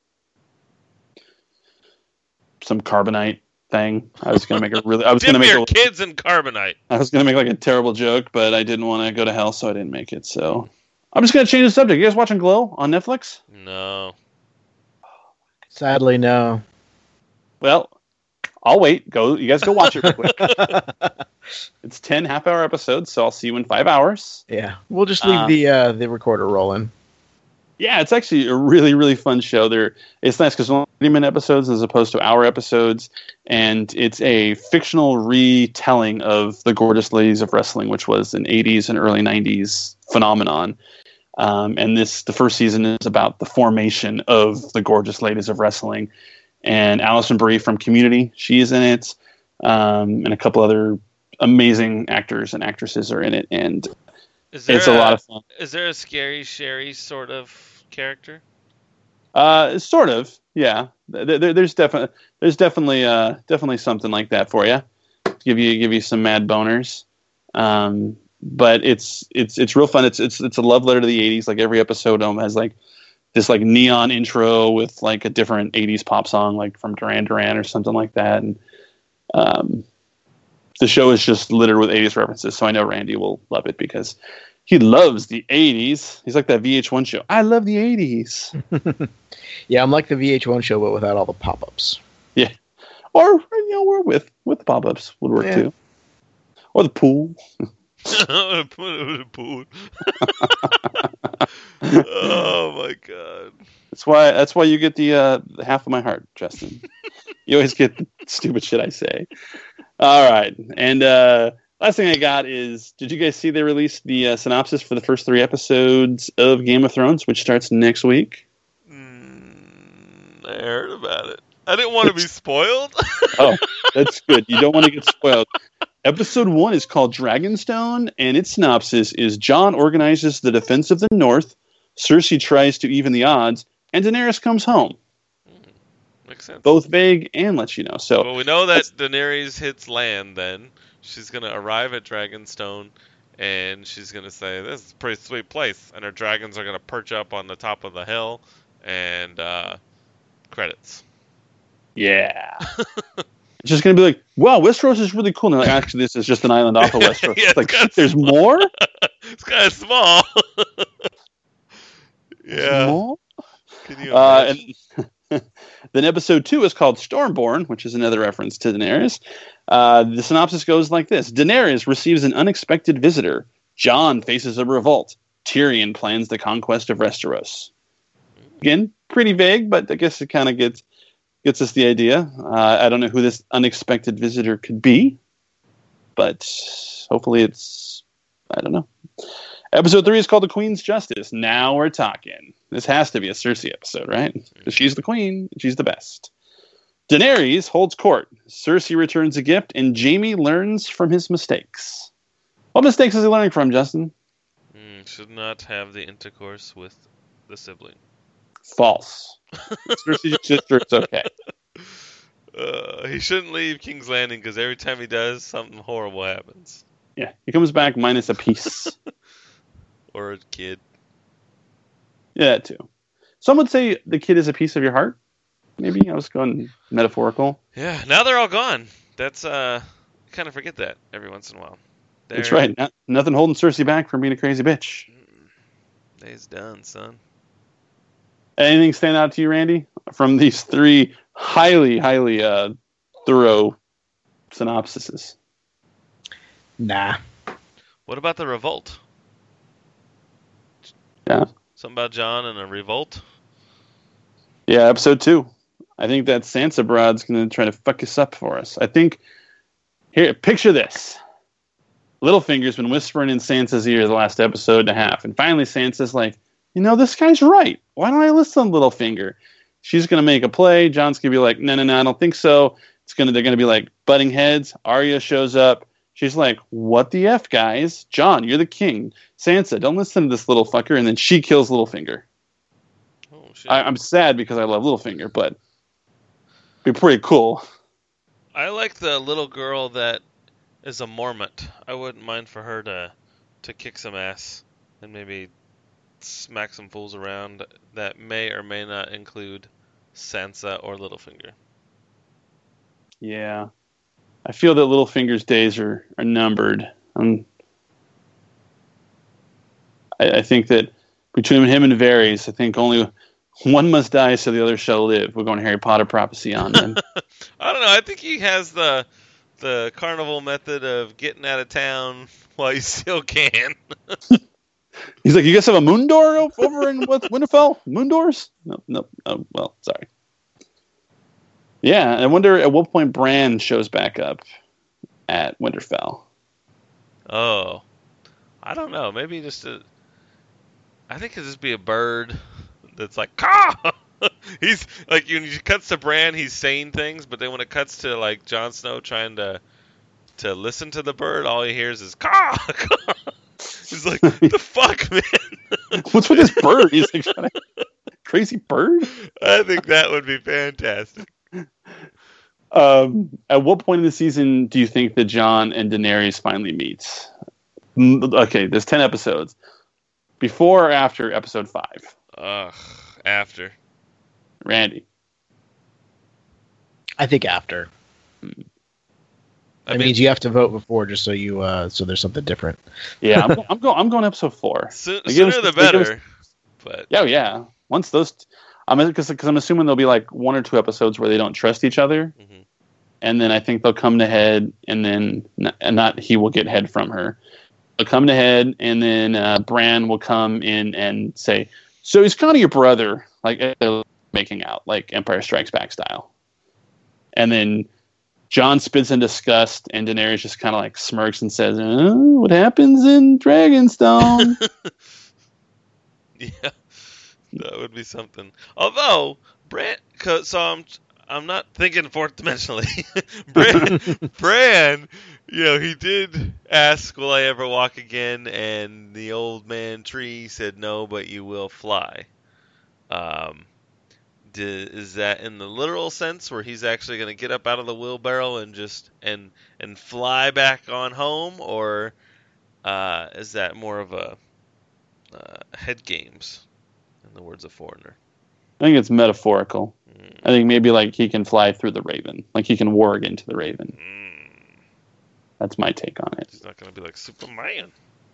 Some carbonite thing. I was gonna make kids in carbonite. I was gonna make like a terrible joke, but I didn't want to go to hell, so I didn't make it. So I'm just gonna change the subject. You guys watching Glow on Netflix? No. Sadly, no. Well, I'll wait. You guys go watch it real quick. It's 10 half-hour episodes, so I'll see you in 5 hours. Yeah, we'll just leave the recorder rolling. Yeah, it's actually a really, really fun show. It's nice because it's only 30-minute episodes as opposed to hour episodes, and it's a fictional retelling of the Gorgeous Ladies of Wrestling, which was an 80s and early 90s phenomenon. And the first season is about the formation of the Gorgeous Ladies of Wrestling. And Alison Brie from Community, she is in it, and a couple other amazing actors and actresses are in it, and it's a lot of fun. Is there a Scary Sherry sort of character? Sort of, yeah. There's definitely something like that for you. Give you some mad boners. But it's real fun. It's a love letter to the 80s. Like every episode has like this like neon intro with like a different 80s pop song, like from Duran Duran or something like that. And the show is just littered with 80s references. So I know Randy will love it because he loves the 80s. He's like that VH1 show. I love the 80s. Yeah, I'm like the VH1 show, but without all the pop-ups. Yeah. Or, we're with the pop-ups would work too. Or the pool. Pool. Oh my god. That's why you get the half of my heart, Justin. You always get the stupid shit I say. All right. And last thing I got is, did you guys see they released the synopsis for the first 3 episodes of Game of Thrones, which starts next week? I heard about it. I didn't want to be spoiled. Oh, that's good. You don't want to get spoiled. Episode 1 is called Dragonstone, and its synopsis is Jon organizes the defense of the North, Cersei tries to even the odds, and Daenerys comes home. Makes sense. Both vague and lets you know. So, well, we know that Daenerys hits land then. She's going to arrive at Dragonstone, and she's going to say, this is a pretty sweet place. And her dragons are going to perch up on the top of the hill, and credits. Yeah. It's just going to be like, wow, Westeros is really cool. And like, actually, this is just an island off of Westeros. Yeah, like, there's more? It's kind of small. Yeah. Small? Can you imagine? Then episode 2 is called Stormborn, which is another reference to Daenerys. The synopsis goes like this. Daenerys receives an unexpected visitor. Jon faces a revolt. Tyrion plans the conquest of Westeros. Again, pretty vague, but I guess it kind of gets us the idea. I don't know who this unexpected visitor could be, but hopefully it's, I don't know. Episode 3 is called The Queen's Justice. Now we're talking. This has to be a Cersei episode, right? Because she's the queen. She's the best. Daenerys holds court. Cersei returns a gift, and Jaime learns from his mistakes. What mistakes is he learning from, Justin? Should not have the intercourse with the sibling. False. Cersei's sister, it's okay. He shouldn't leave King's Landing because every time he does, something horrible happens. Yeah, he comes back minus a piece. Or a kid. Yeah, that too. Some would say the kid is a piece of your heart. Maybe I was going metaphorical. Yeah, now they're all gone. That's kind of forget that every once in a while. That's right. Nothing holding Cersei back from being a crazy bitch. Day's done, son. Anything stand out to you, Randy, from these 3 highly, highly thorough synopsises? Nah. What about the revolt? Yeah. Something about Jon and a revolt? Yeah, episode 2. I think that Sansa broad's going to try to fuck us up for us. I think, here, picture this. Littlefinger's been whispering in Sansa's ear the last episode and a half, and finally Sansa's like, this guy's right. Why don't I listen to Littlefinger? She's going to make a play. Jon's going to be like, no, I don't think so. They're going to be like butting heads. Arya shows up. She's like, what the F, guys? Jon, you're the king. Sansa, don't listen to this little fucker. And then she kills Littlefinger. Oh, shit. I'm sad because I love Littlefinger, but it'd be pretty cool. I like the little girl that is a Mormont. I wouldn't mind for her to kick some ass and maybe smack some fools around that may or may not include Sansa or Littlefinger. Yeah. I feel that Littlefinger's days are numbered. I think that between him and Varys, I think only one must die so the other shall live. We're going Harry Potter prophecy on them. I don't know. I think he has the carnival method of getting out of town while you still can. He's like, you guys have a moon door over in Winterfell? Moon doors? No. Oh, well, sorry. Yeah, I wonder at what point Bran shows back up at Winterfell. Oh, I don't know. Maybe I think it'd just be a bird that's like, caw! He's like, when he cuts to Bran, he's saying things, but then when it cuts to like Jon Snow trying to listen to the bird, all he hears is caw, caw. He's like, the fuck, man? What's with this bird? He's like, crazy bird? I think that would be fantastic. At what point in the season do you think that Jon and Daenerys finally meet? Okay, there's 10 episodes. Before or after episode 5? After. Randy. I think after. I That mean, means you have to vote before, just so you so there's something different. Yeah, I'm going episode 4. sooner Like, give us- the like, give us- better. But Yeah. Once those, because I'm assuming there'll be like 1 or 2 episodes where they don't trust each other, mhm. and then I think they'll come to head, and then not he will get head from her. They'll come to head, and then Bran will come in and say, "So he's kind of your brother," like they're making out, like Empire Strikes Back style. And then Jon spits in disgust, and Daenerys just kind of like smirks and says, "What happens in Dragonstone?" Yeah, that would be something. Although I'm not thinking fourth dimensionally. Bran, he did ask, "Will I ever walk again?" And the old man tree said, "No, but you will fly." Is that in the literal sense, where he's actually going to get up out of the wheelbarrow and just and fly back on home, or is that more of a head games, in the words of Foreigner? I think it's metaphorical. I think maybe like he can fly through the Raven, like he can warg into the Raven. That's my take on it. He's not going to be like Superman.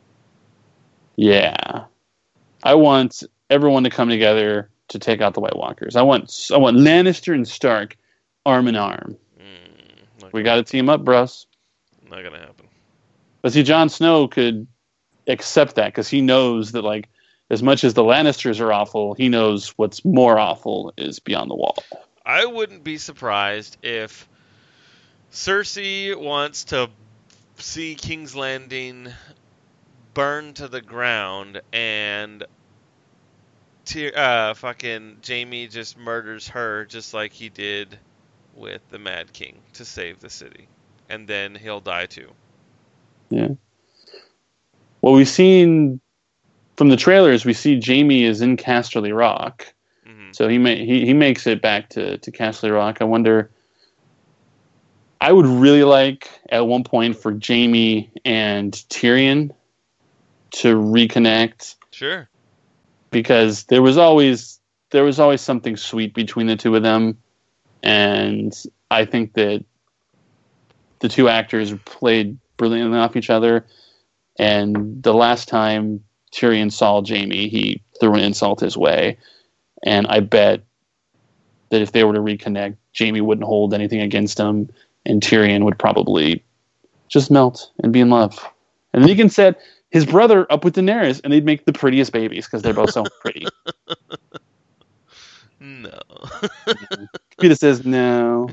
Yeah, I want everyone to come together to take out the White Walkers. I want Lannister and Stark arm in arm. We got to team up, bros. Not going to happen. But see, Jon Snow could accept that because he knows that, like, as much as the Lannisters are awful, he knows what's more awful is beyond the wall. I wouldn't be surprised if Cersei wants to see King's Landing burn to the ground and fucking Jaime just murders her just like he did with the Mad King to save the city. And then he'll die too. Yeah. Well, we've seen from the trailers, we see Jaime is in Casterly Rock. Mm-hmm. So he makes it back to Casterly Rock. I wonder, I would really like at one point for Jaime and Tyrion to reconnect. Sure. Because there was always something sweet between the two of them, and I think that the two actors played brilliantly off each other. And the last time Tyrion saw Jaime, he threw an insult his way, and I bet that if they were to reconnect, Jaime wouldn't hold anything against him, and Tyrion would probably just melt and be in love. And then he can set his brother up with Daenerys, and they'd make the prettiest babies because they're both so pretty. No. Peter says no.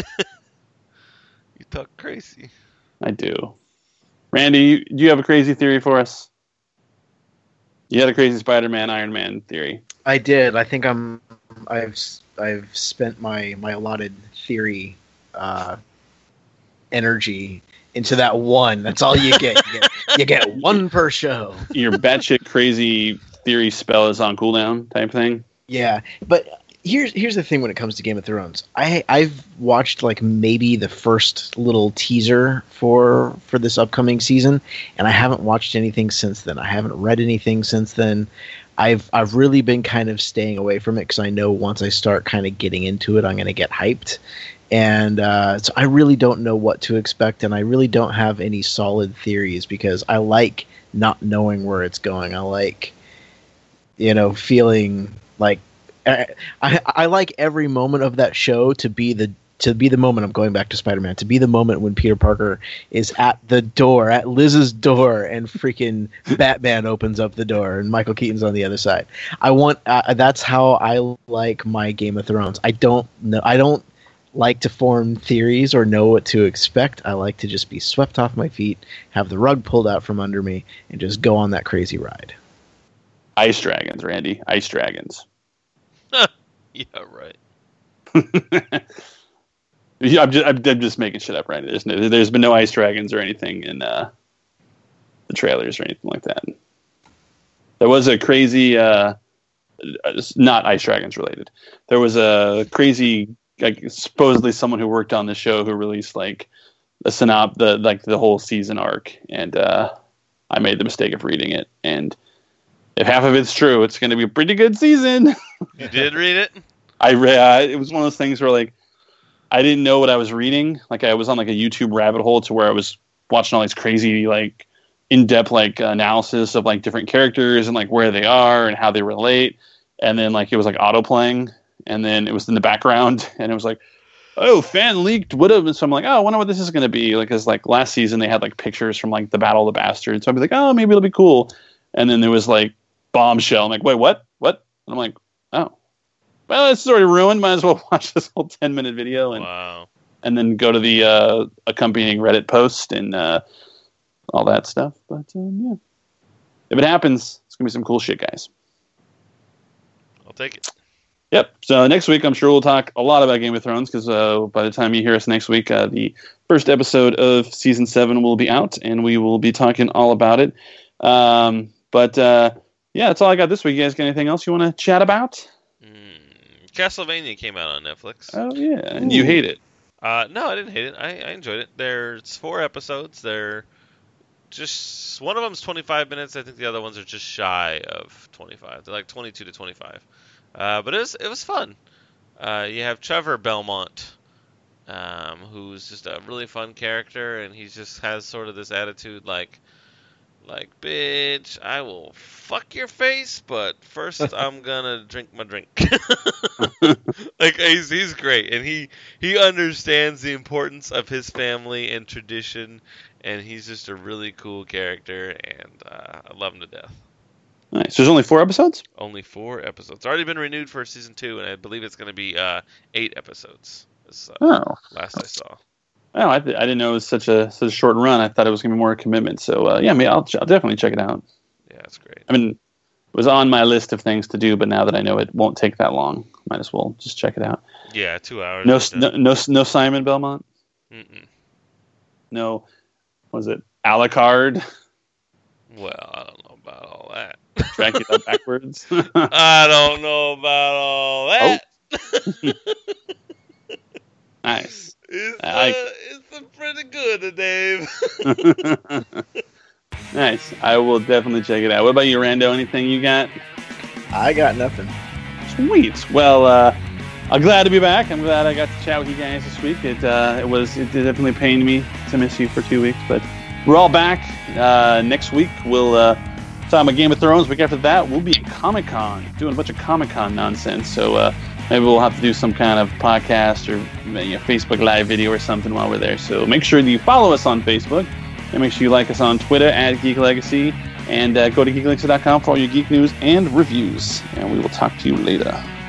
You talk crazy. I do. Randy, do you have a crazy theory for us? You had a crazy Spider-Man, Iron Man theory. I did. I think I've spent my allotted theory energy into that one. That's all you get. You get one per show. Your batshit crazy theory spell is on cooldown type thing. Yeah, but here's the thing when it comes to Game of Thrones. I've watched like maybe the first little teaser for this upcoming season, and I haven't watched anything since then. I haven't read anything since then. I've really been kind of staying away from it because I know once I start kind of getting into it, I'm going to get hyped. And so I really don't know what to expect, and I really don't have any solid theories because I like not knowing where it's going. I like, feeling like I like every moment of that show to be the moment. I'm going back to Spider-Man, to be the moment when Peter Parker is at the door, at Liz's door, and freaking Batman opens up the door and Michael Keaton's on the other side. I want that's how I like my Game of Thrones. I don't like to form theories or know what to expect. I like to just be swept off my feet, have the rug pulled out from under me, and just go on that crazy ride. Ice dragons, Randy. Ice dragons. Yeah, right. Yeah, I'm just making shit up, Randy. There's been no ice dragons or anything in the trailers or anything like that. There was a crazy, not ice dragons related. There was a crazy, like supposedly someone who worked on the show who released like the whole season arc, and I made the mistake of reading it. And if half of it's true, it's going to be a pretty good season. You did read it? I read. It was one of those things where like I didn't know what I was reading. Like I was on like a YouTube rabbit hole to where I was watching all these crazy like in-depth like analysis of like different characters and like where they are and how they relate. And then like it was like auto playing, and then it was in the background, and it was like, oh, fan leaked whatever. So I'm like, oh, I wonder what this is going to be. Like, cause like last season they had like pictures from like the Battle of the Bastards. So I'd be like, oh, maybe it'll be cool. And then there was like bombshell. I'm like, wait, what? And I'm like, oh, well, it's already ruined. Might as well watch this whole 10-minute video and then go to the accompanying Reddit post and all that stuff. But yeah, if it happens, it's gonna be some cool shit, guys. I'll take it. Yep. So next week, I'm sure we'll talk a lot about Game of Thrones because by the time you hear us next week, the first episode of season 7 will be out, and we will be talking all about it. But yeah, that's all I got this week. You guys got anything else you want to chat about? Castlevania came out on Netflix. Oh yeah, and you hate it? No, I didn't hate it. I enjoyed it. There's 4 episodes. They're just one of them's 25 minutes. I think the other ones are just shy of 25. They're like 22 to 25. But it was fun. You have Trevor Belmont, who's just a really fun character, and he just has sort of this attitude like, bitch, I will fuck your face, but first I'm gonna drink my drink. Like he's great, and he understands the importance of his family and tradition, and he's just a really cool character, and I love him to death. Nice. So there's only 4 episodes? Only 4 episodes. It's already been renewed for season 2, and I believe it's going to be 8 episodes. Last I saw. Oh, I didn't know it was such a short run. I thought it was going to be more a commitment. So yeah, I'll definitely check it out. Yeah, it's great. I mean, it was on my list of things to do, but now that I know it won't take that long, might as well just check it out. Yeah, 2 hours. No Simon Belmont. Mm-mm. No, was it Alucard? Well, I don't know about all that. Dracula backwards. I don't know about all that. Oh. Nice. It's pretty good, Dave. Nice. I will definitely check it out. What about you, Rando? Anything you got? I got nothing. Sweet. Well, I'm glad to be back. I'm glad I got to chat with you guys this week. It definitely pained me to miss you for 2 weeks, but we're all back. Next week we'll talk about Game of Thrones. Week after that we'll be at Comic-Con doing a bunch of Comic-Con nonsense. So maybe we'll have to do some kind of podcast or Facebook Live video or something while we're there. So make sure that you follow us on Facebook, and make sure you like us on Twitter at Geek Legacy, and go to geeklegacy.com for all your geek news and reviews. And we will talk to you later.